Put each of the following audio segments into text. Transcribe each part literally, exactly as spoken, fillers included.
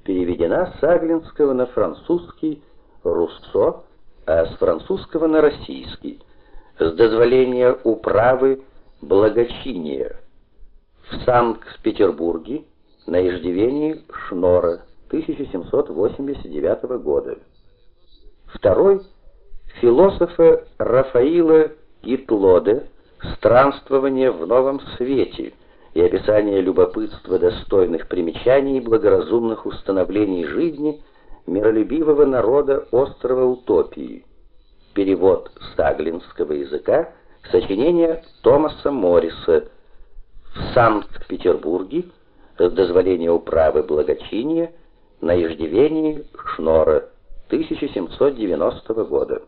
переведена с английского на французский Руссо, а с французского на российский, с дозволения управы благочиния, в Санкт-Петербурге на иждивении Шнора тысяча семьсот восемьдесят девятого года. Второй — философа Рафаила Гитлоде «Странствование в новом свете» и описание любопытства достойных примечаний и благоразумных установлений жизни миролюбивого народа острова Утопии. Перевод с английского языка сочинения Томаса Морриса, в Санкт-Петербурге с дозволения управы благочиния на иждивении Шнора тысяча семьсот девяностого года.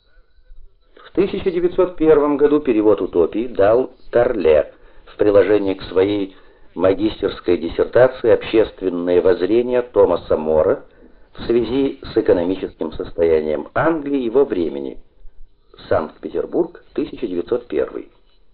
В тысяча девятьсот первом году перевод «Утопии» дал Торле в приложении к своей магистерской диссертации «Общественное воззрение Томаса Мора в связи с экономическим состоянием Англии его времени». Санкт-Петербург, тысяча девятьсот первый.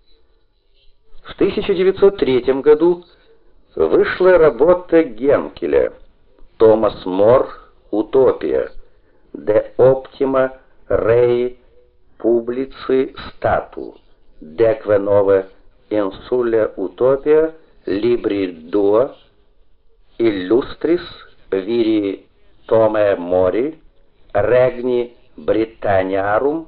В тысяча девятьсот третьем году вышла работа Генкеля «Томас Мор. Утопия. De optima rei publici statu. Deque nova insula utopia libri duo illustris viri Tome Mori regni Britanniarum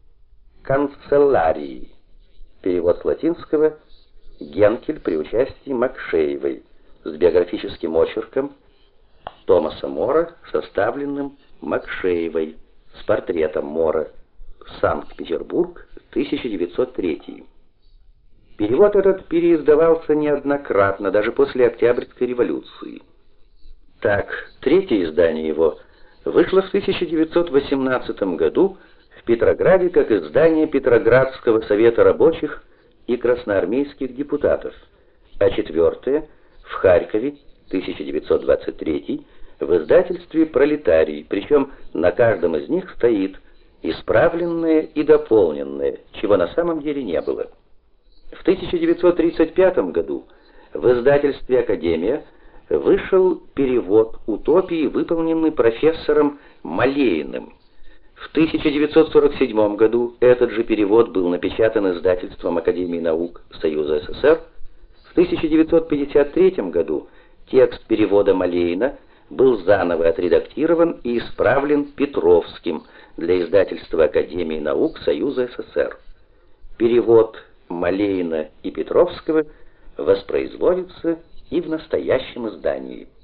канцелярии». Перевод с латинского Генкель при участии Макшеевой с биографическим очерком Томаса Мора, составленным Макшеевой, с портретом Мора. Санкт-Петербург, тысяча девятьсот третий. Перевод этот переиздавался неоднократно, даже после Октябрьской революции. Так, третье издание его вышло в тысяча девятьсот восемнадцатом году в Петрограде как издание Петроградского совета рабочих и красноармейских депутатов, а четвертое в Харькове, тысяча девятьсот двадцать третий, в издательстве «Пролетарий», причем на каждом из них стоит «исправленное» и «дополненное», чего на самом деле не было. В тысяча девятьсот тридцать пятом году в издательстве «Академия» вышел перевод «Утопии», выполненный профессором Малеиным. В тысяча девятьсот сорок седьмом году этот же перевод был напечатан издательством Академии наук Союза СССР. В тысяча девятьсот пятьдесят третьем году текст перевода Малеина был заново отредактирован и исправлен Петровским для издательства Академии наук Союза СССР. Перевод Малеина и Петровского воспроизводится и в настоящем издании.